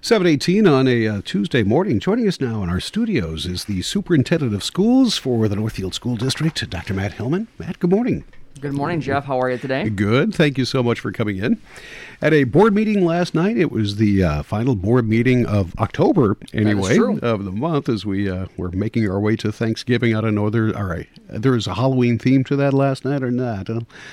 7:18 on a Tuesday morning. Joining us now in our studios is the Superintendent of Schools for the Northfield School District, Dr. Matt Hillman. Matt, good morning. Good morning, Jeff. How are you today? Good. Thank you so much for coming in. At a board meeting last night, it was the final board meeting of October, anyway, of the month, as we were making our way to Thanksgiving. I don't know, there was a Halloween theme to that last night or not?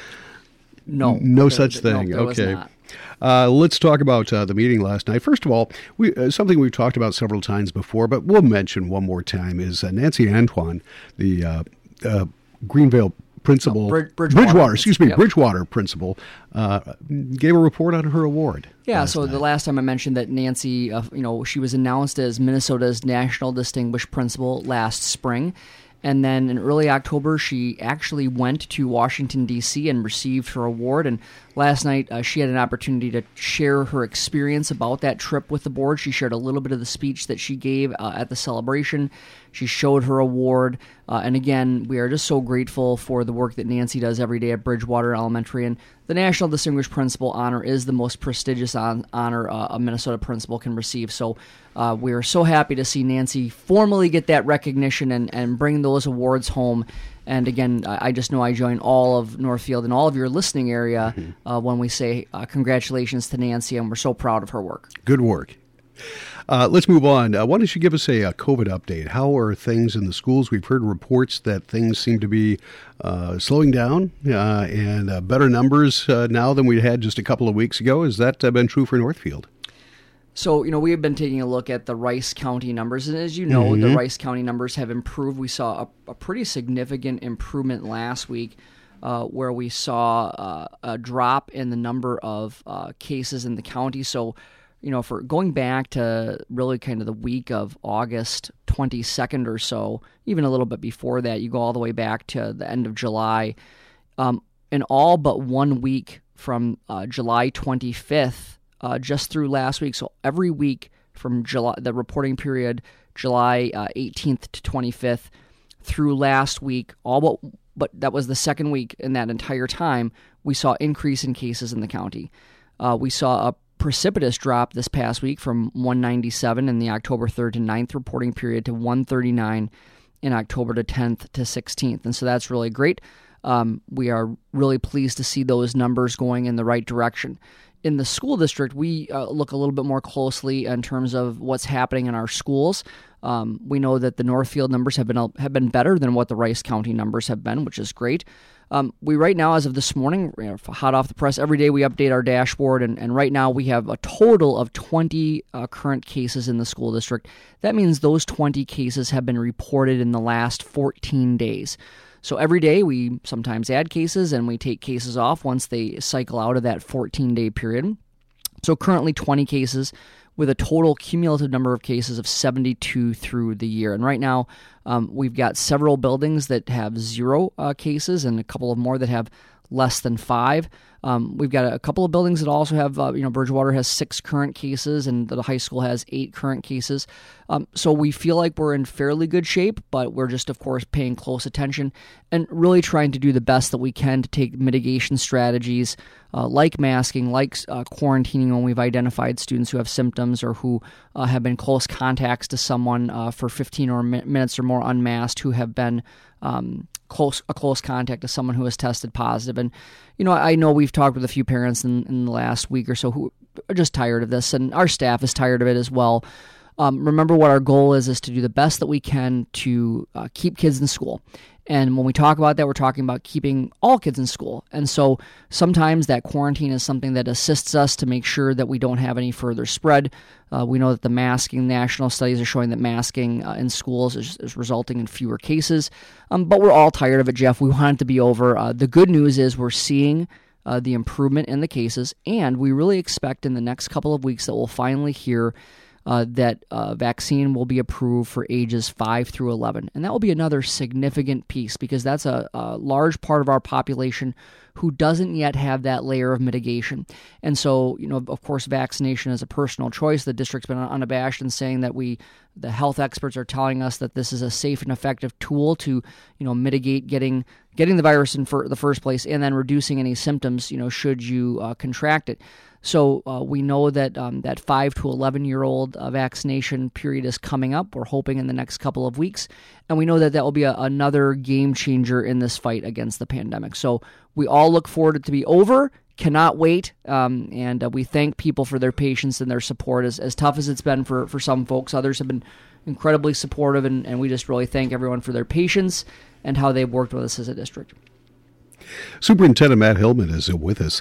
No such thing. No, okay. Let's talk about the meeting last night. First of all, something we've talked about several times before, but we'll mention one more time, is Nancy Antoine, the Greenvale principal, Bridgewater principal, gave a report on her award. Yeah, so the last time I mentioned that Nancy, she was announced as Minnesota's National Distinguished Principal last spring. And then in early October, she actually went to Washington, D.C. and received her award. And last night, she had an opportunity to share her experience about that trip with the board. She shared a little bit of the speech that she gave at the celebration. She showed her award. And again, we are just so grateful for the work that Nancy does every day at Bridgewater Elementary. And the National Distinguished Principal honor is the most prestigious honor a Minnesota principal can receive. So we are so happy to see Nancy formally get that recognition and bring those awards home. And again, I just know I join all of Northfield and all of your listening area when we say congratulations to Nancy, and we're so proud of her work. Good work. Let's move on. Why don't you give us a COVID update? How are things in the schools? We've heard reports that things seem to be slowing down and better numbers now than we had just a couple of weeks ago. Has that been true for Northfield? So, we have been taking a look at the Rice County numbers, and as you know, the Rice County numbers have improved. We saw a pretty significant improvement last week where we saw a drop in the number of cases in the county. So, for going back to really kind of the week of August 22nd or so, even a little bit before that, you go all the way back to the end of July. In all but 1 week from July 25th, just through last week, so every week from July, the reporting period, July 18th to 25th, through last week, but that was the second week in that entire time, we saw increase in cases in the county. We saw a precipitous drop this past week from 197 in the October 3rd to 9th reporting period to 139 in October to 10th to 16th. And so that's really great. We are really pleased to see those numbers going in the right direction. In the school district, we look a little bit more closely in terms of what's happening in our schools. We know that the Northfield numbers have been better than what the Rice County numbers have been, which is great. We right now, as of this morning, hot off the press, every day we update our dashboard, and right now we have a total of 20 current cases in the school district. That means those 20 cases have been reported in the last 14 days. So every day we sometimes add cases and we take cases off once they cycle out of that 14-day period. So currently 20 cases with a total cumulative number of cases of 72 through the year. And right now we've got several buildings that have 0 cases and a couple of more that have less than 5. We've got a couple of buildings that also have, Bridgewater has 6 current cases and the high school has 8 current cases. So we feel like we're in fairly good shape, but we're just, of course, paying close attention and really trying to do the best that we can to take mitigation strategies like masking, like quarantining when we've identified students who have symptoms or who have been close contacts to someone for 15 minutes or more unmasked, who have been a close contact to someone who has tested positive. And, I know we've talked with a few parents in the last week or so who are just tired of this, and our staff is tired of it as well. Remember what our goal is to do the best that we can to keep kids in school. And when we talk about that, we're talking about keeping all kids in school. And so sometimes that quarantine is something that assists us to make sure that we don't have any further spread. We know that the masking, national studies are showing that masking in schools is resulting in fewer cases. But we're all tired of it, Jeff. We want it to be over. The good news is we're seeing the improvement in the cases, and we really expect in the next couple of weeks that we'll finally hear that vaccine will be approved for ages 5 through 11. And that will be another significant piece because that's a large part of our population who doesn't yet have that layer of mitigation. And so, of course, vaccination is a personal choice. The district's been unabashed in saying that the health experts are telling us that this is a safe and effective tool to, mitigate getting the virus in the first place and then reducing any symptoms, should you contract it. So we know that that 5 to 11-year-old vaccination period is coming up. We're hoping in the next couple of weeks. And we know that that will be another game changer in this fight against the pandemic. So we all look forward to it to be over. Cannot wait. And we thank people for their patience and their support. As tough as it's been for some folks, others have been incredibly supportive. And we just really thank everyone for their patience and how they've worked with us as a district. Superintendent Matt Hillman is with us.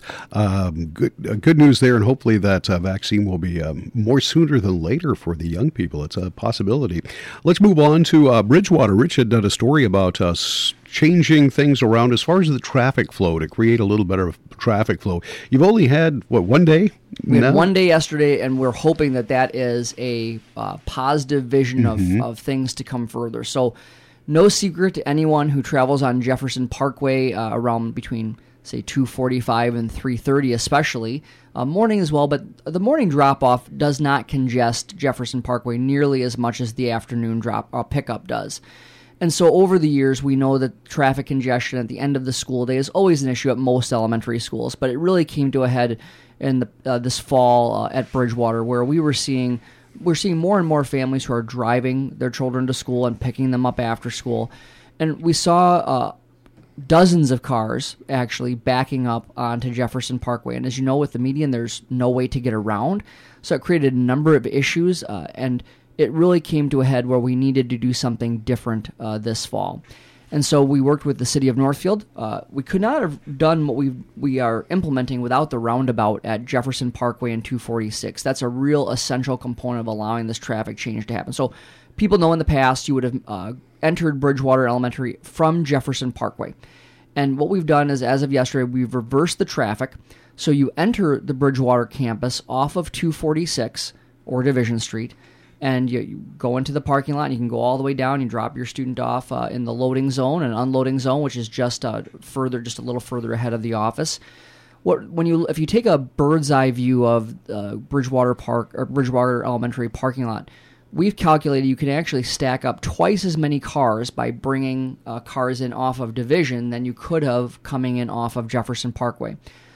Good news there, and hopefully that vaccine will be more sooner than later for the young people. It's a possibility. Let's move on to Bridgewater. Rich had done a story about changing things around as far as the traffic flow to create a little better traffic flow. You've only had, one day? We had one day yesterday, and we're hoping that that is a positive vision of things to come further. So no secret to anyone who travels on Jefferson Parkway around between, say, 2:45 and 3:30 especially, morning as well, but the morning drop-off does not congest Jefferson Parkway nearly as much as the afternoon pickup does. And so over the years, we know that traffic congestion at the end of the school day is always an issue at most elementary schools, but it really came to a head in this fall at Bridgewater, where we're seeing more and more families who are driving their children to school and picking them up after school. And we saw dozens of cars actually backing up onto Jefferson Parkway. And as you know, with the median, there's no way to get around. So it created a number of issues, and it really came to a head where we needed to do something different this fall. And so we worked with the city of Northfield. We could not have done what we are implementing without the roundabout at Jefferson Parkway and 246. That's a real essential component of allowing this traffic change to happen. So people know in the past you would have entered Bridgewater Elementary from Jefferson Parkway. And what we've done is, as of yesterday, we've reversed the traffic. So you enter the Bridgewater campus off of 246 or Division Street, and you go into the parking lot, and you can go all the way down and drop your student off in the loading zone and unloading zone, which is just a little further ahead of the office. If you take a bird's eye view of Bridgewater Park or Bridgewater Elementary parking lot, we've calculated you can actually stack up twice as many cars by bringing cars in off of Division than you could have coming in off of Jefferson Parkway.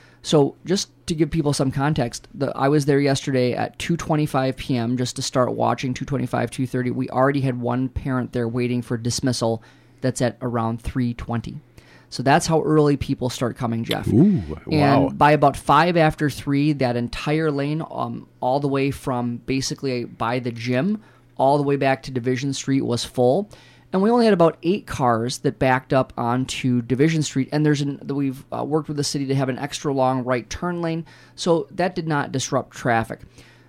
So just to give people some context, I was there yesterday at 2:25 p.m. just to start watching 2:25, 2:30. We already had one parent there waiting for dismissal that's at around 3:20. So that's how early people start coming, Jeff. Ooh, wow. And by about 5 after 3, that entire lane, all the way from basically by the gym all the way back to Division Street was full. And we only had about 8 cars that backed up onto Division Street, and we've worked with the city to have an extra long right turn lane, so that did not disrupt traffic.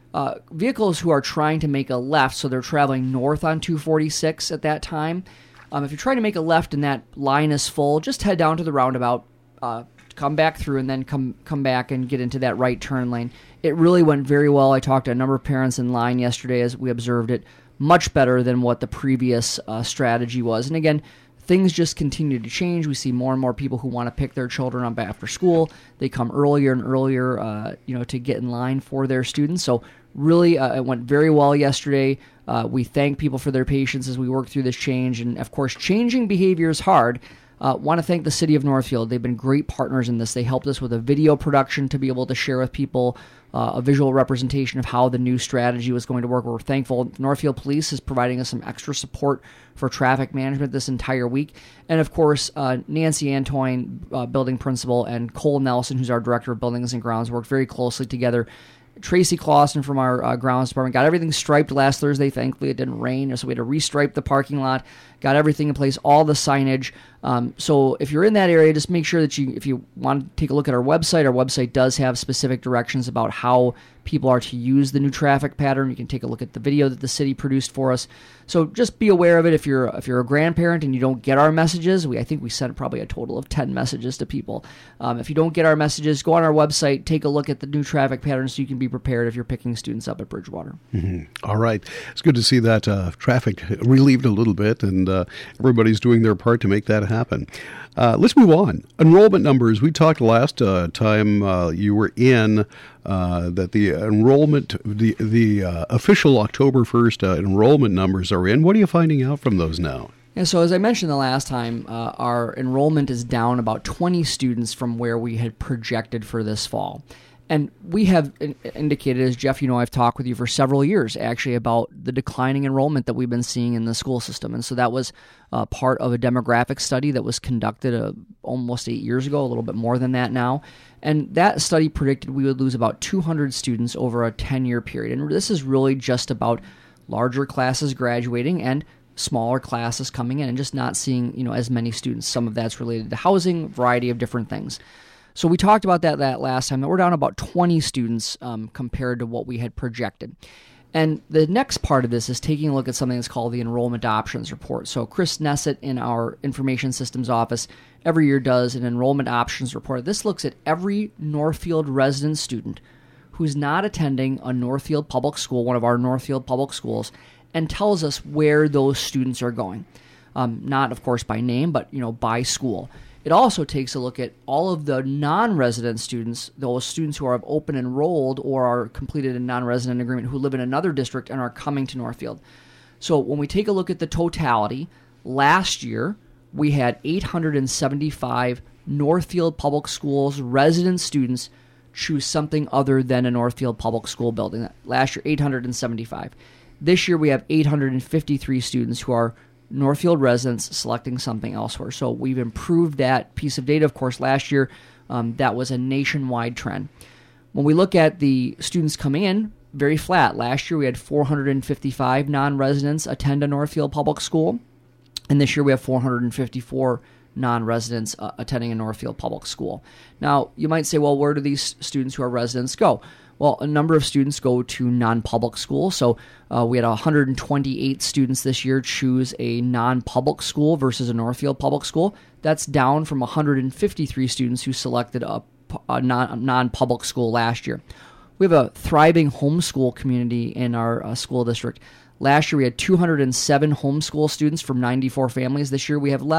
Vehicles who are trying to make a left, so they're traveling north on 246 at that time, if you're trying to make a left and that line is full, just head down to the roundabout, come back through, and then come back and get into that right turn lane. It really went very well. I talked to a number of parents in line yesterday as we observed it. Much better than what the previous strategy was. And again, things just continue to change. We see more and more people who want to pick their children up after school. They come earlier and earlier, to get in line for their students. So really, it went very well yesterday. We thank people for their patience as we work through this change. And of course, changing behavior is hard. Want to thank the city of Northfield. They've been great partners in this. They helped us with a video production to be able to share with people a visual representation of how the new strategy was going to work. We're thankful. Northfield Police is providing us some extra support for traffic management this entire week. And of course, Nancy Antoine, building principal, and Cole Nelson, who's our director of buildings and grounds, worked very closely together. Tracy Clausen from our grounds department got everything striped last Thursday. Thankfully, it didn't rain, so we had to restripe the parking lot, got everything in place, all the signage. So if you're in that area, just make sure that if you want to take a look at our website does have specific directions about how people are to use the new traffic pattern. You can take a look at the video that the city produced for us. So just be aware of it. If you're a grandparent and you don't get our messages, I think we sent probably a total of 10 messages to people. If you don't get our messages, go on our website, take a look at the new traffic pattern so you can be prepared if you're picking students up at Bridgewater. Mm-hmm. All right. It's good to see that traffic relieved a little bit, and everybody's doing their part to make that happen. Let's move on. Enrollment numbers. We talked last time you were in that the enrollment, the official October 1st enrollment numbers are in. What are you finding out from those now? Yeah, so as I mentioned the last time, our enrollment is down about 20 students from where we had projected for this fall. And we have indicated, as Jeff, I've talked with you for several years, actually, about the declining enrollment that we've been seeing in the school system. And so that was part of a demographic study that was conducted almost 8 years ago, a little bit more than that now. And that study predicted we would lose about 200 students over a 10-year period. And this is really just about larger classes graduating and smaller classes coming in and just not seeing, as many students. Some of that's related to housing, a variety of different things. So we talked about that last time, that we're down about 20 students compared to what we had projected. And the next part of this is taking a look at something that's called the Enrollment Options Report. So Chris Nessett in our Information Systems office every year does an Enrollment Options Report. This looks at every Northfield resident student who's not attending a Northfield public school, one of our Northfield public schools, and tells us where those students are going. Not, of course, by name, but by school. It also takes a look at all of the non-resident students, those students who are open enrolled or are completed a non-resident agreement who live in another district and are coming to Northfield. So when we take a look at the totality, last year we had 875 Northfield Public Schools resident students choose something other than a Northfield Public School building. Last year, 875. This year we have 853 students who are Northfield residents selecting something elsewhere. So we've improved that piece of data. Of course, last year that was a nationwide trend. When we look at the students coming in, very flat. Last year we had 455 non-residents attend a Northfield public school, and this year we have 454 non-residents attending a Northfield public school. Now, you might say, well, where do these students who are residents go? Well, a number of students go to non-public schools. So we had 128 students this year choose a non-public school versus a Northfield public school. That's down from 153 students who selected a non-public school last year. We have a thriving homeschool community in our school district. Last year we had 207 homeschool students from 94 families. This year we have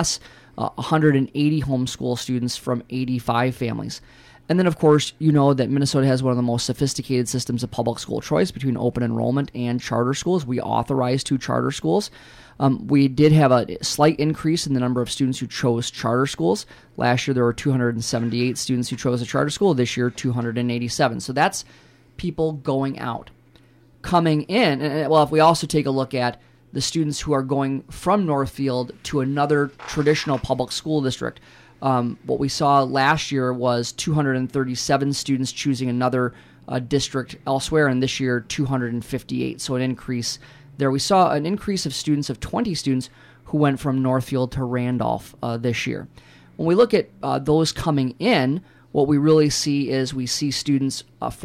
180 homeschool students from 85 families. And then, of course, that Minnesota has one of the most sophisticated systems of public school choice between open enrollment and charter schools. We authorize 2 charter schools. We did have a slight increase in the number of students who chose charter schools. Last year, there were 278 students who chose a charter school. This year, 287. So that's people going out. Coming in, if we also take a look at the students who are going from Northfield to another traditional public school district, what we saw last year was 237 students choosing another district elsewhere, and this year 258. So an increase there. We saw an increase of 20 students who went from Northfield to Randolph this year. When we look at those coming in, what we really see is we see students,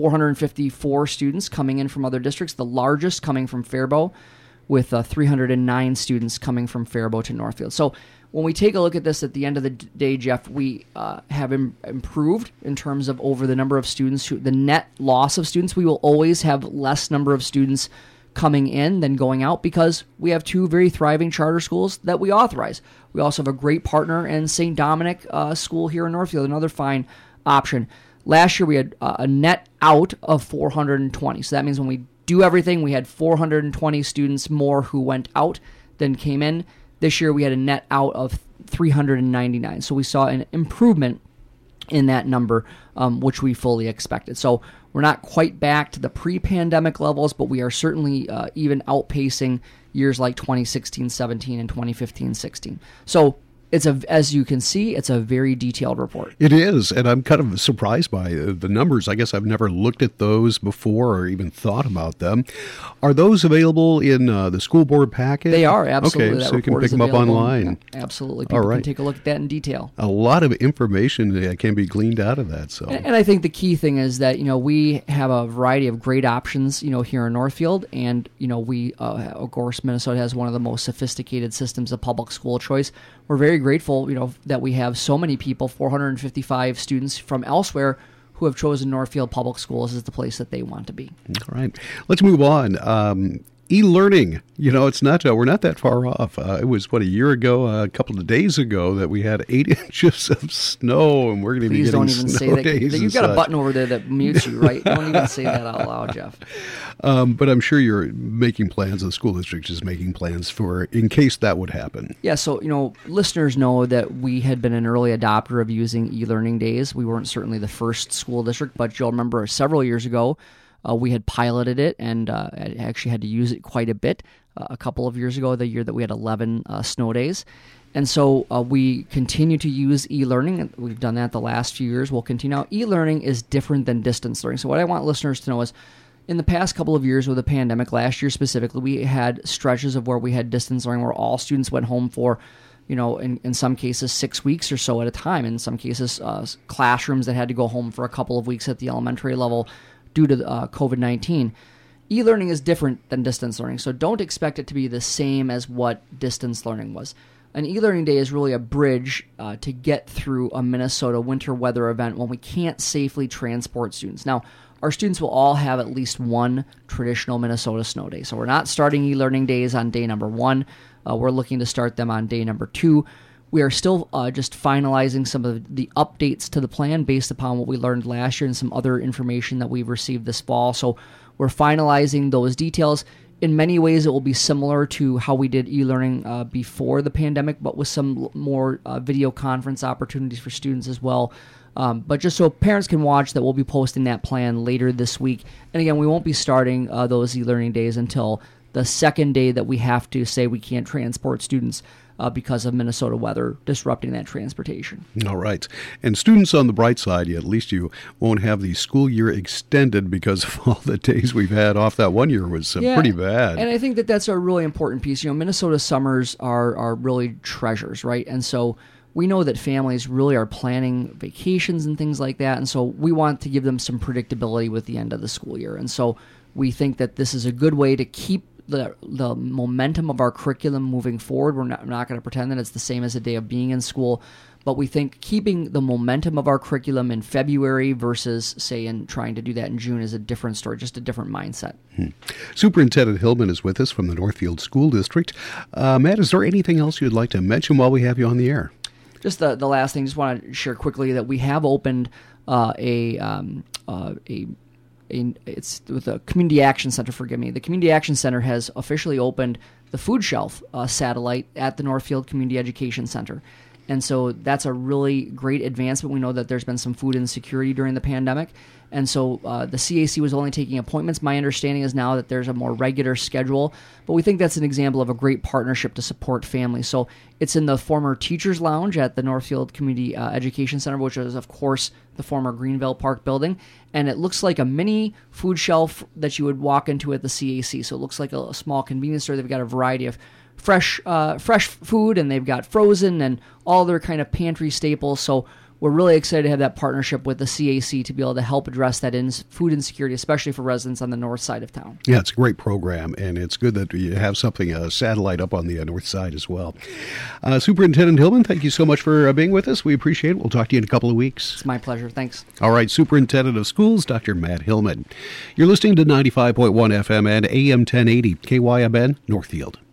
454 students coming in from other districts, the largest coming from Faribault, with 309 students coming from Faribault to Northfield. So when we take a look at this at the end of the day, Jeff, we have improved in terms of over the number of students, the net loss of students. We will always have less number of students coming in than going out because we have 2 very thriving charter schools that we authorize. We also have a great partner in St. Dominic School here in Northfield, another fine option. Last year we had a net out of 420. So that means when we do everything, we had 420 students more who went out than came in. This year we had a net out of 399. So we saw an improvement in that number, which we fully expected. So we're not quite back to the pre-pandemic levels, but we are certainly even outpacing years like 2016-17 and 2015-16. So as you can see, it's a very detailed report. It is, and I'm kind of surprised by the numbers. I guess I've never looked at those before or even thought about them. Are those available in the school board packet? They are, absolutely. Okay, that so you can pick them up online. Yeah, absolutely. People can take a look at that in detail. A lot of information can be gleaned out of that. So, and I think the key thing is that, we have a variety of great options, here in Northfield, and, we, of course, Minnesota has one of the most sophisticated systems of public school choice. We're very grateful, that we have so many people, 455 students from elsewhere who have chosen Northfield Public Schools as the place that they want to be. All right. Let's move on. E-learning. It's not. We're not that far off. It was a year ago, a couple of days ago, that we had 8 inches of snow, and we're going to be getting snow days. You've got a button over there that mutes you, right? Don't even say that out loud, Jeff. But I'm sure you're making plans. The school district is making plans for in case that would happen. Yeah. So listeners know that we had been an early adopter of using e-learning days. We weren't certainly the first school district, but you'll remember several years ago. We had piloted it and actually had to use it quite a bit a couple of years ago, the year that we had 11 snow days. And so we continue to use e-learning. We've done that the last few years. We'll continue. Now, e-learning is different than distance learning. So what I want listeners to know is in the past couple of years with the pandemic, last year specifically, we had stretches of where we had distance learning where all students went home for in some cases 6 weeks or so at a time. In some cases, classrooms that had to go home for a couple of weeks at the elementary level due to COVID-19. E-learning is different than distance learning, so don't expect it to be the same as what distance learning was. An e-learning day is really a bridge to get through a Minnesota winter weather event when we can't safely transport students. Now, our students will all have at least one traditional Minnesota snow day, so we're not starting e-learning days on day number 1. We're looking to start them on day number 2. We are still just finalizing some of the updates to the plan based upon what we learned last year and some other information that we've received this fall. So we're finalizing those details. In many ways, it will be similar to how we did e-learning before the pandemic, but with some more video conference opportunities for students as well. But just so parents can watch that, we'll be posting that plan later this week. And again, we won't be starting those e-learning days until the second day that we have to say we can't transport students because of Minnesota weather disrupting that transportation. All right. And students, on the bright side, at least you won't have the school year extended because of all the days we've had off. That one year was pretty bad. And I think that that's a really important piece. Minnesota summers are really treasures, right? And so we know that families really are planning vacations and things like that. And so we want to give them some predictability with the end of the school year. And so we think that this is a good way to keep the momentum of our curriculum moving forward. We're not going to pretend that it's the same as a day of being in school, but we think keeping the momentum of our curriculum in February versus, say, in trying to do that in June is a different story, just a different mindset. Superintendent Hillman is with us from the Northfield School District. Matt, is there anything else you'd like to mention while we have you on the air? Just the last thing, just want to share quickly that we have opened it's with the Community Action Center, forgive me. The Community Action Center has officially opened the food shelf satellite at the Northfield Community Education Center. And so that's a really great advancement. We know that there's been some food insecurity during the pandemic. And so the CAC was only taking appointments. My understanding is now that there's a more regular schedule. But we think that's an example of a great partnership to support families. So it's in the former Teachers Lounge at the Northfield Community Education Center, which is, of course, the former Greenville Park building. And it looks like a mini food shelf that you would walk into at the CAC. So it looks like a small convenience store. They've got a variety of fresh food, and they've got frozen and all their kind of pantry staples. So we're really excited to have that partnership with the CAC to be able to help address that food insecurity, especially for residents on the north side of town. Yeah, it's a great program, and it's good that you have something, a satellite up on the north side as well. Superintendent Hillman, thank you so much for being with us. We appreciate it. We'll talk to you in a couple of weeks. It's my pleasure. Thanks. All right, Superintendent of Schools, Dr. Matt Hillman. You're listening to 95.1 FM and AM 1080, KYMN, Northfield.